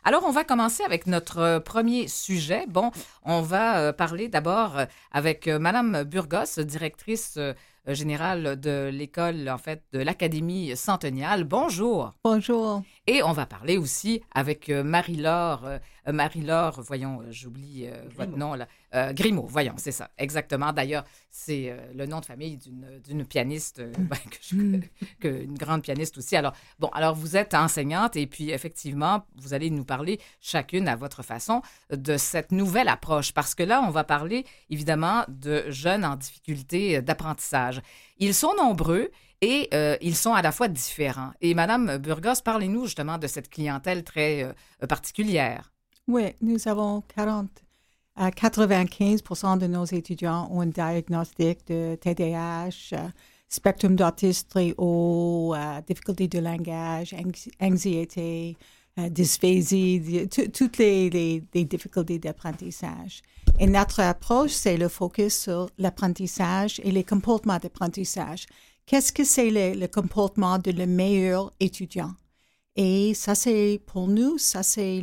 Alors, on va commencer avec notre premier sujet. Bon, on va parler d'abord avec Madame Burgos, directrice générale de l'école, en fait, de l'Académie Centennial. Bonjour. Bonjour. Et on va parler aussi avec Marie-Laure, voyons, j'oublie votre nom là. Grimaud, voyons, c'est ça, exactement. D'ailleurs, c'est le nom de famille d'une pianiste, une grande pianiste aussi. Alors vous êtes enseignante et puis effectivement, vous allez nous parler chacune à votre façon de cette nouvelle approche parce que là, on va parler évidemment de jeunes en difficulté d'apprentissage. Ils sont nombreux. Et ils sont à la fois différents. Et Madame Burgos, parlez-nous justement de cette clientèle très particulière. Oui, nous avons 95% de nos étudiants ont un diagnostic de TDAH, spectre d'autisme très haut, difficulté de langage, anxiété, dysphasie, toutes les difficultés d'apprentissage. Et notre approche, c'est le focus sur l'apprentissage et les comportements d'apprentissage. Qu'est-ce que c'est le comportement de le meilleur étudiant? Et ça, c'est pour nous, ça, c'est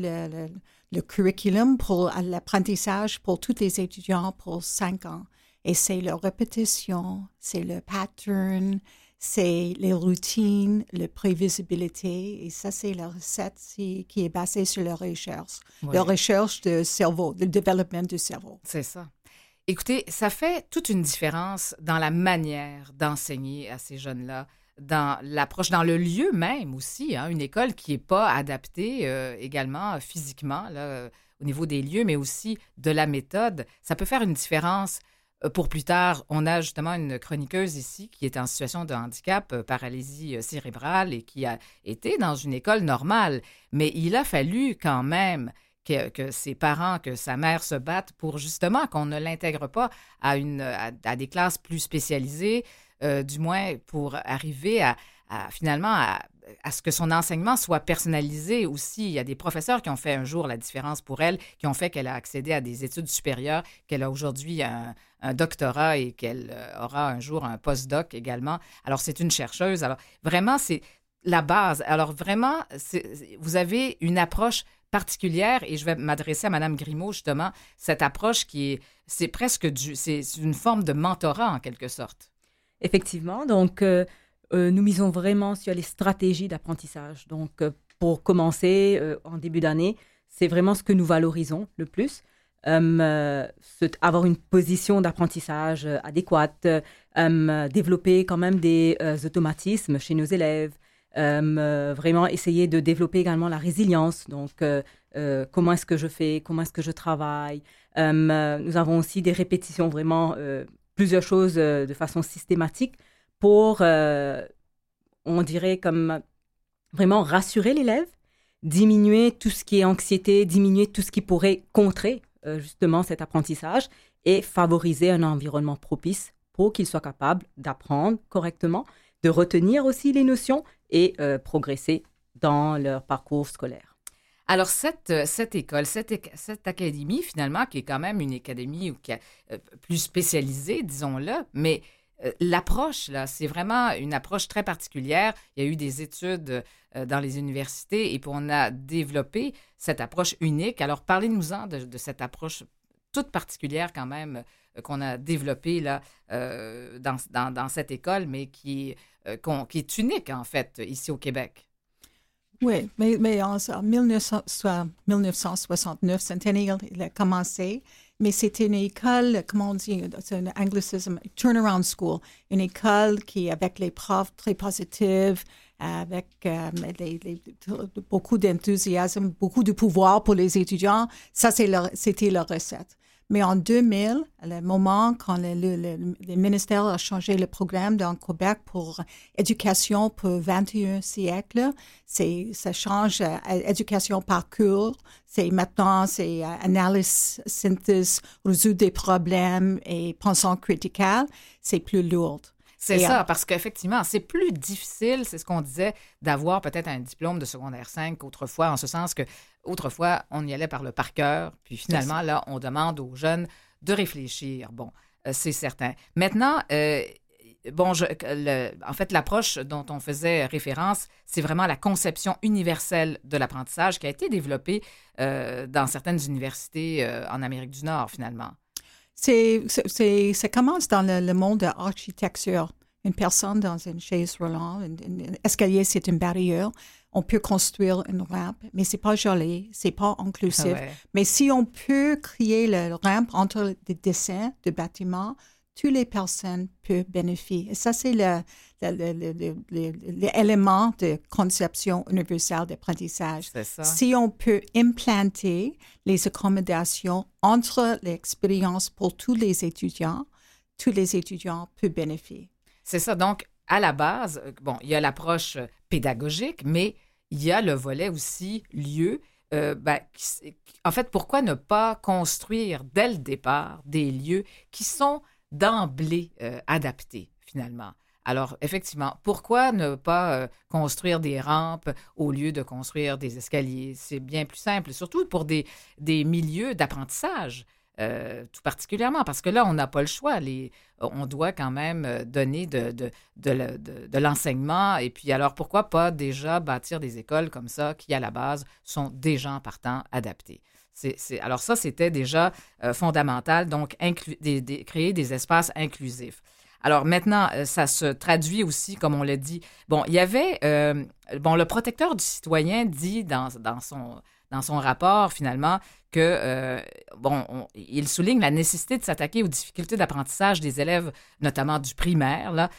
le curriculum pour l'apprentissage pour tous les étudiants pour 5 ans. Et c'est la répétition, c'est le pattern, c'est les routines, la prévisibilité. Et ça, c'est la recette qui est basée sur la recherche. Oui. La recherche du cerveau, le développement du cerveau. C'est ça. Écoutez, ça fait toute une différence dans la manière d'enseigner à ces jeunes-là, dans l'approche, dans le lieu même aussi, hein, une école qui n'est pas adaptée également physiquement là, au niveau des lieux, mais aussi de la méthode. Ça peut faire une différence pour plus tard. On a justement une chroniqueuse ici qui est en situation de handicap, paralysie cérébrale et qui a été dans une école normale. Mais il a fallu quand même que ses parents, que sa mère se battent pour justement qu'on ne l'intègre pas à des classes plus spécialisées, du moins pour arriver finalement à ce que son enseignement soit personnalisé aussi. Il y a des professeurs qui ont fait un jour la différence pour elle, qui ont fait qu'elle a accédé à des études supérieures, qu'elle a aujourd'hui un doctorat et qu'elle aura un jour un post-doc également. Alors, c'est une chercheuse. Alors, vraiment, c'est la base. Alors, vraiment, vous avez une approche particulière, et je vais m'adresser à Mme Grimaud, justement, cette approche c'est presque c'est une forme de mentorat, en quelque sorte. Effectivement, donc nous misons vraiment sur les stratégies d'apprentissage. Donc, pour commencer, en début d'année, c'est vraiment ce que nous valorisons le plus. Avoir une position d'apprentissage adéquate, développer quand même des automatismes chez nos élèves, vraiment essayer de développer également la résilience. Donc, comment est-ce que je fais, comment est-ce que je travaille. Nous avons aussi des répétitions, vraiment plusieurs choses de façon systématique pour, on dirait, comme vraiment rassurer l'élève, diminuer tout ce qui est anxiété, diminuer tout ce qui pourrait contrer justement cet apprentissage et favoriser un environnement propice pour qu'ils soient capables d'apprendre correctement, de retenir aussi les notions et progresser dans leur parcours scolaire. Alors, cette école, cette académie, finalement, qui est quand même une académie plus spécialisée, disons-le, mais l'approche, là, c'est vraiment une approche très particulière. Il y a eu des études dans les universités et puis on a développé cette approche unique. Alors, parlez-nous-en de cette approche toute particulière quand même qu'on a développée là, dans cette école, mais qui est unique, en fait, ici au Québec. Oui, mais en 1969, Centennial il a commencé, mais c'était une école, comment on dit, c'est un anglicisme, turnaround school, une école qui, avec les profs très positifs, avec beaucoup d'enthousiasme, beaucoup de pouvoir pour les étudiants, ça c'était leur recette. Mais en 2000, le moment quand le ministère a changé le programme dans Québec pour éducation pour le 21e siècle, ça change éducation parcours. Maintenant, c'est analyse, synthèse, résoudre des problèmes et pensée critique. C'est plus lourd. C'est ça, parce qu'effectivement, c'est plus difficile, c'est ce qu'on disait, d'avoir peut-être un diplôme de secondaire 5 qu'autrefois, en ce sens que autrefois, on y allait par le par cœur, puis finalement, là, on demande aux jeunes de réfléchir. Bon, c'est certain. Maintenant, bon, en fait, l'approche dont on faisait référence, c'est vraiment la conception universelle de l'apprentissage qui a été développée dans certaines universités en Amérique du Nord, finalement. Ça commence dans le monde de l'architecture. Une personne dans une chaise roulante, un escalier, c'est une barrière. On peut construire une rampe, mais c'est pas joli, c'est pas inclusif. Ouais. Mais si on peut créer la rampe entre les dessins de bâtiments, toutes les personnes peuvent bénéficier. Et ça, c'est l'élément de conception universelle d'apprentissage. C'est ça. Si on peut implanter les accommodations entre l'expérience pour tous les étudiants peuvent bénéficier. C'est ça. Donc, à la base, bon, il y a l'approche pédagogique, mais il y a le volet aussi lieu. En fait, pourquoi ne pas construire dès le départ des lieux qui sont d'emblée adaptés, finalement? Alors, effectivement, pourquoi ne pas construire des rampes au lieu de construire des escaliers? C'est bien plus simple, surtout pour des milieux d'apprentissage. Tout particulièrement, parce que là, on n'a pas le choix. On doit quand même donner de l'enseignement. Et puis, alors, pourquoi pas déjà bâtir des écoles comme ça qui, à la base, sont déjà en partant adaptées? Alors ça, c'était déjà fondamental, donc créer des espaces inclusifs. Alors maintenant, ça se traduit aussi, comme on l'a dit. Bon, il y avait... le protecteur du citoyen dit dans son rapport, finalement, que, il souligne la nécessité de s'attaquer aux difficultés d'apprentissage des élèves, notamment du primaire, là,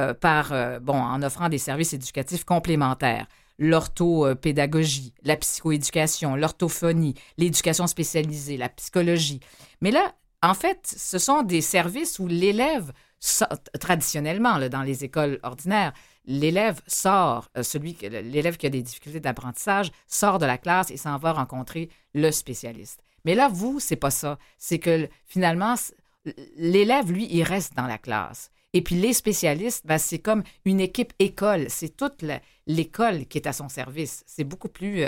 en offrant des services éducatifs complémentaires. L'orthopédagogie, la psychoéducation, l'orthophonie, l'éducation spécialisée, la psychologie. Mais là, en fait, ce sont des services où l'élève, traditionnellement, là, dans les écoles ordinaires, l'élève l'élève qui a des difficultés d'apprentissage sort de la classe et s'en va rencontrer le spécialiste. Mais là, c'est pas ça. C'est que finalement, l'élève, lui, il reste dans la classe. Et puis les spécialistes, c'est comme une équipe école. C'est toute l'école qui est à son service. C'est beaucoup plus,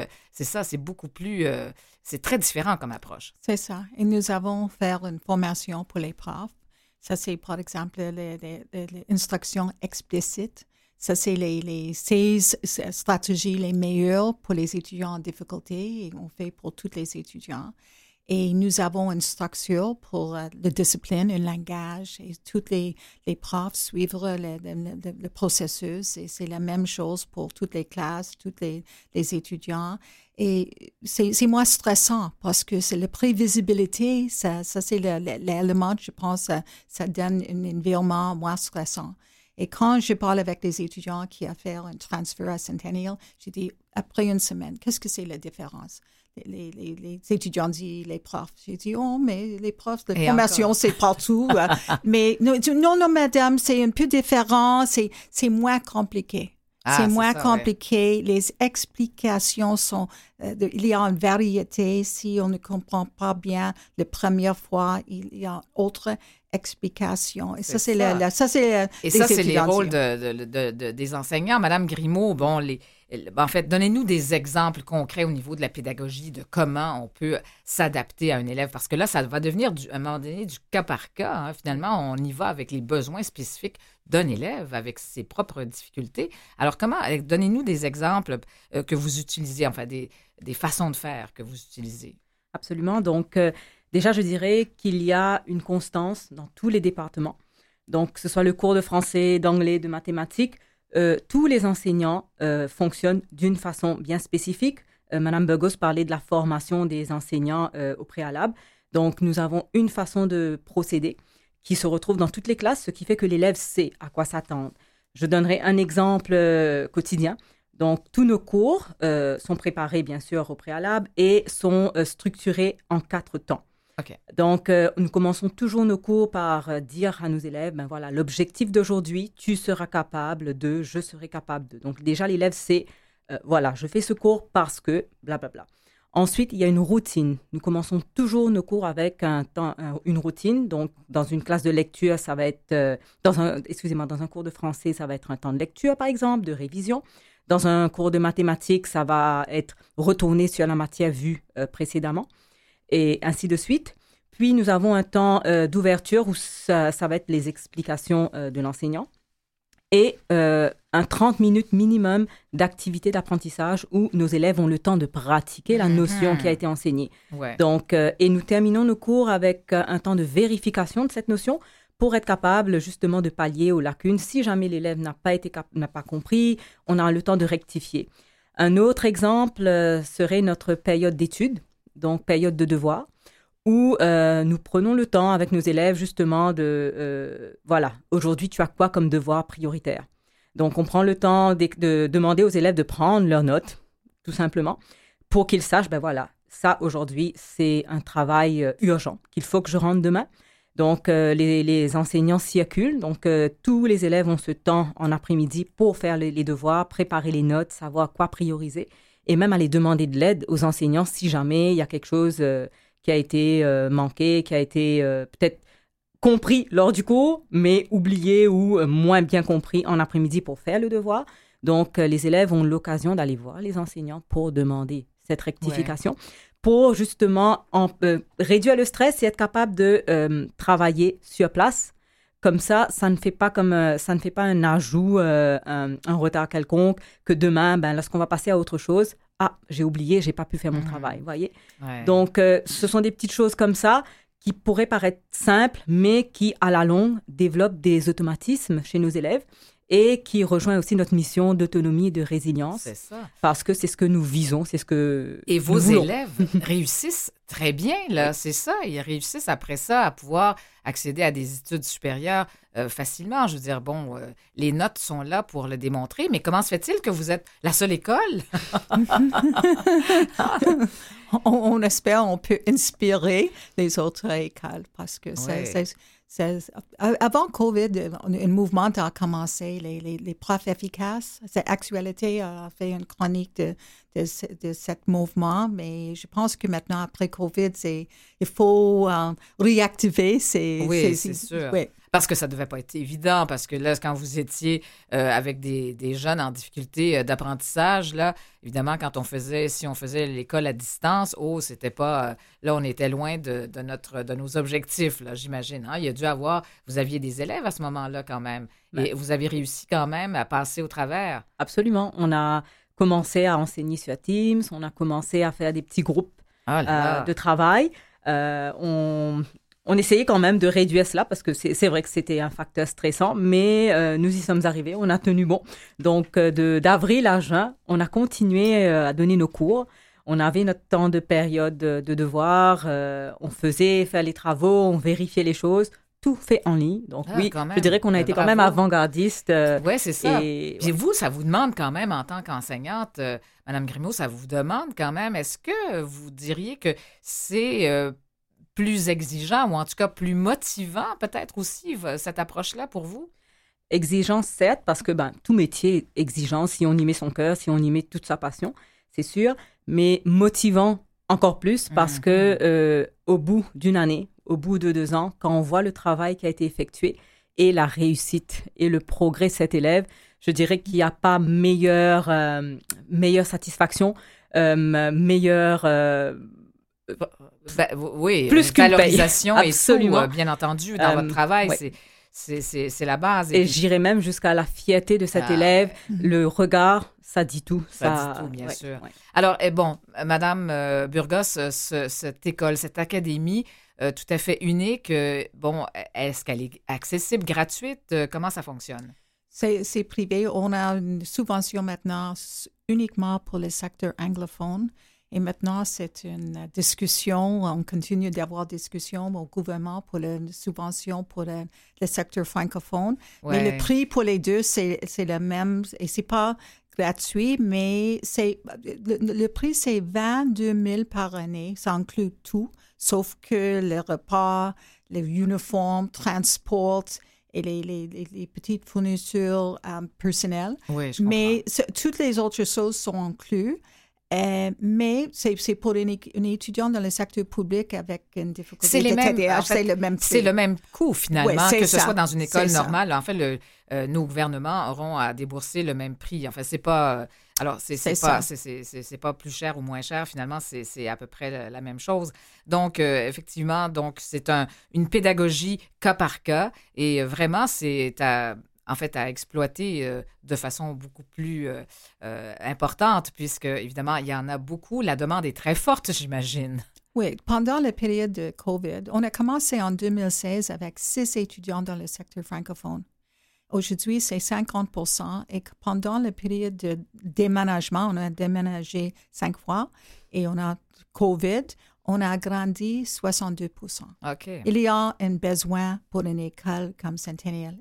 c'est très différent comme approche. C'est ça. Et nous avons fait une formation pour les profs. Ça, c'est par exemple l'instruction explicite. Ça, c'est les 16 stratégies les meilleures pour les étudiants en difficulté et on fait pour tous les étudiants. Et nous avons une structure pour la discipline, un langage et tous les profs suivent le processus et c'est la même chose pour toutes les classes, tous les étudiants. Et c'est moins stressant parce que c'est la prévisibilité, ça c'est l'élément, je pense, ça donne un environnement moins stressant. Et quand je parle avec les étudiants qui ont fait un transfert à Centennial, je dis, après une semaine, qu'est-ce que c'est la différence? Les étudiants disent, les profs. J'ai dit, mais les profs de formation, c'est partout. Mais non, madame, c'est un peu différent, c'est moins compliqué. C'est moins compliqué. Ouais. Les explications sont... il y a une variété. Si on ne comprend pas bien la première fois, il y a autre explication. Et ça, c'est les rôles des enseignants. Madame Grimaud, en fait, donnez-nous des exemples concrets au niveau de la pédagogie, de comment on peut s'adapter à un élève. Parce que là, ça va devenir, à un moment donné, du cas par cas. Hein. Finalement, on y va avec les besoins spécifiques d'un élève, avec ses propres difficultés. Alors, donnez-nous des exemples que vous utilisez, enfin, des façons de faire que vous utilisez. Absolument. Donc, déjà, je dirais qu'il y a une constance dans tous les départements. Donc, que ce soit le cours de français, d'anglais, de mathématiques, tous les enseignants fonctionnent d'une façon bien spécifique. Madame Burgos parlait de la formation des enseignants au préalable. Donc, nous avons une façon de procéder qui se retrouve dans toutes les classes, ce qui fait que l'élève sait à quoi s'attendre. Je donnerai un exemple quotidien. Donc, tous nos cours sont préparés, bien sûr, au préalable et sont structurés en 4 temps. Okay. Donc, nous commençons toujours nos cours par dire à nos élèves, voilà, l'objectif d'aujourd'hui, tu seras capable de, je serai capable de. Donc, déjà, l'élève sait, voilà, je fais ce cours parce que, blablabla. Ensuite, il y a une routine. Nous commençons toujours nos cours avec une routine. Donc, dans une classe de lecture, ça va être, dans un cours de français, ça va être un temps de lecture, par exemple, de révision. Dans un cours de mathématiques, ça va être retourné sur la matière vue précédemment. Et ainsi de suite. Puis, nous avons un temps d'ouverture où ça va être les explications de l'enseignant. et un 30 minutes minimum d'activité d'apprentissage où nos élèves ont le temps de pratiquer la notion qui a été enseignée. Ouais. Donc, et nous terminons nos cours avec un temps de vérification de cette notion pour être capable justement de pallier aux lacunes. Si jamais l'élève n'a pas compris, on a le temps de rectifier. Un autre exemple serait notre période d'études, donc période de devoir, où nous prenons le temps avec nos élèves justement de, voilà, aujourd'hui tu as quoi comme devoir prioritaire? Donc on prend le temps de demander aux élèves de prendre leurs notes, tout simplement, pour qu'ils sachent, ben voilà, ça aujourd'hui c'est un travail urgent qu'il faut que je rende demain. Donc, les enseignants circulent. Donc, tous les élèves ont ce temps en après-midi pour faire les devoirs, préparer les notes, savoir quoi prioriser et même aller demander de l'aide aux enseignants si jamais il y a quelque chose qui a été manqué, qui a été peut-être compris lors du cours, mais oublié ou moins bien compris en après-midi pour faire le devoir. Donc, les élèves ont l'occasion d'aller voir les enseignants pour demander cette rectification. Ouais. Pour justement réduire le stress et être capable de travailler sur place. Comme ça ne fait pas un ajout, un retard quelconque, que demain, lorsqu'on va passer à autre chose, j'ai oublié, j'ai pas pu faire mon travail, vous voyez. Ouais. Donc, ce sont des petites choses comme ça qui pourraient paraître simples, mais qui, à la longue, développent des automatismes chez nos élèves. Et qui rejoint aussi notre mission d'autonomie et de résilience. C'est ça. Parce que c'est ce que nous visons, c'est ce que et vos élèves réussissent très bien, là, c'est ça. Ils réussissent après ça à pouvoir accéder à des études supérieures facilement. Je veux dire, bon, les notes sont là pour le démontrer, mais comment se fait-il que vous êtes la seule école? on espère on peut inspirer les autres écoles parce que avant COVID, un mouvement a commencé, les profs efficaces. Cette actualité a fait une chronique de ce mouvement, mais je pense que maintenant, après COVID, il faut réactiver c'est sûr. Oui. Parce que ça ne devait pas être évident, parce que là, quand vous étiez avec des jeunes en difficulté d'apprentissage, là, évidemment, si on faisait l'école à distance, c'était pas... là, on était loin de nos objectifs, là, j'imagine. Hein? Il y a dû vous aviez des élèves à ce moment-là quand même, et vous avez réussi quand même à passer au travers. Absolument. On a commencé à enseigner sur Teams, on a commencé à faire des petits groupes de travail. On essayait quand même de réduire cela parce que c'est vrai que c'était un facteur stressant, mais nous y sommes arrivés, on a tenu bon. Donc, d'avril à juin, on a continué à donner nos cours. On avait notre temps de période de devoir, on faisait faire les travaux, on vérifiait les choses, tout fait en ligne. Donc oui, je dirais qu'on a été quand même avant-gardiste. Oui, c'est ça. Et vous, ça vous demande quand même en tant qu'enseignante, Mme Grimaud, ça vous demande quand même, est-ce que vous diriez que c'est... plus exigeant ou en tout cas plus motivant peut-être aussi, cette approche-là pour vous? Exigeant, certes, parce que tout métier est exigeant si on y met son cœur, si on y met toute sa passion, c'est sûr, mais motivant encore plus parce que au bout d'une année, au bout de 2 ans, quand on voit le travail qui a été effectué et la réussite et le progrès de cet élève, je dirais qu'il n'y a pas meilleure satisfaction, meilleure... oui, plus qu'une valorisation paye. Absolument. Et tout, bien entendu, dans votre travail, ouais. C'est la base. Et j'irais même jusqu'à la fierté de cet élève, le regard, ça dit tout. Ça dit tout, bien sûr. Ouais. Alors, Madame Burgos, cette école, cette académie, tout à fait unique, est-ce qu'elle est accessible, gratuite? Comment ça fonctionne? C'est privé. On a une subvention maintenant uniquement pour le secteur anglophone. Et maintenant, c'est une discussion. On continue d'avoir des discussions au gouvernement pour la subvention pour le secteur francophone. Ouais. Mais le prix pour les deux, c'est le même. Et c'est pas gratuit, mais le prix, c'est 22 000 par année. Ça inclut tout, sauf que les repas, les uniformes, transport et les petites fournitures personnelles. Oui, je comprends. Mais toutes les autres choses sont incluses. Mais c'est pour une étudiante dans le secteur public avec une difficulté de TDAH, c'est le même prix. C'est le même coût, finalement, oui, que ce soit dans une école normale. En fait, nos gouvernements auront à débourser le même prix. En fait, c'est pas... Alors, c'est pas plus cher ou moins cher. Finalement, c'est à peu près la même chose. Donc, effectivement, c'est une pédagogie cas par cas. Et vraiment, c'est en fait, à exploiter de façon beaucoup plus importante, puisque, évidemment, il y en a beaucoup. La demande est très forte, j'imagine. Oui, pendant la période de COVID, on a commencé en 2016 avec 6 étudiants dans le secteur francophone. Aujourd'hui, c'est 50%. Et pendant la période de déménagement, on a déménagé 5 fois et on a COVID, on a agrandi 62%. OK. Il y a un besoin pour une école comme Centennial.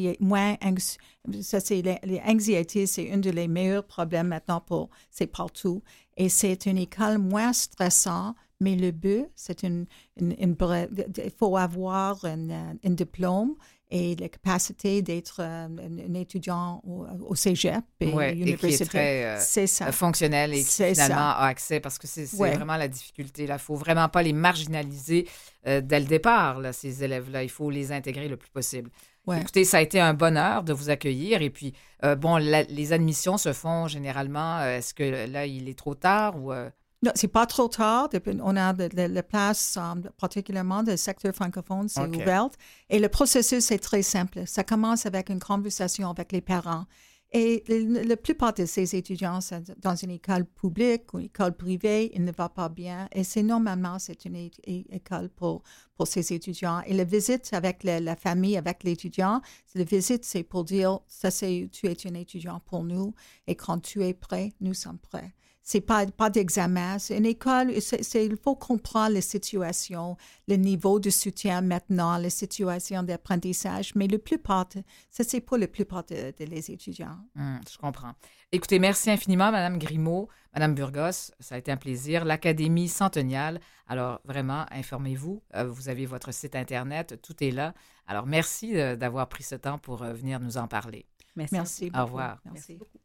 L'anxiété, c'est un des meilleurs problèmes maintenant c'est partout. Et c'est une école moins stressante, mais le but, c'est il faut avoir un diplôme et la capacité d'être un étudiant au cégep et et qui est très fonctionnel et qui finalement a accès, parce que c'est vraiment la difficulté. Il ne faut vraiment pas les marginaliser dès le départ, là, ces élèves-là. Il faut les intégrer le plus possible. Ouais. Écoutez, ça a été un bonheur de vous accueillir. Et puis, les admissions se font généralement. Est-ce que là, il est trop tard ou... Non, c'est pas trop tard. On a la place, particulièrement du secteur francophone, c'est ouverte. Et le processus est très simple. Ça commence avec une conversation avec les parents. Et la plupart de ces étudiants, dans une école publique ou une école privée, il ne va pas bien. Et normalement, c'est une école pour ces étudiants. Et la visite avec la famille, avec l'étudiant, la visite, c'est pour dire, tu es un étudiant pour nous. Et quand tu es prêt, nous sommes prêts. C'est pas d'examen. C'est une école, il faut comprendre la situation, le niveau de soutien maintenant, la situation d'apprentissage. Mais c'est pour la plupart des étudiants. Je comprends. Écoutez, merci infiniment, Mme Grimaud, Mme Burgos. Ça a été un plaisir. L'Académie Centennial. Alors, vraiment, informez-vous. Vous avez votre site Internet. Tout est là. Alors, merci d'avoir pris ce temps pour venir nous en parler. Merci beaucoup. Au revoir. Merci beaucoup.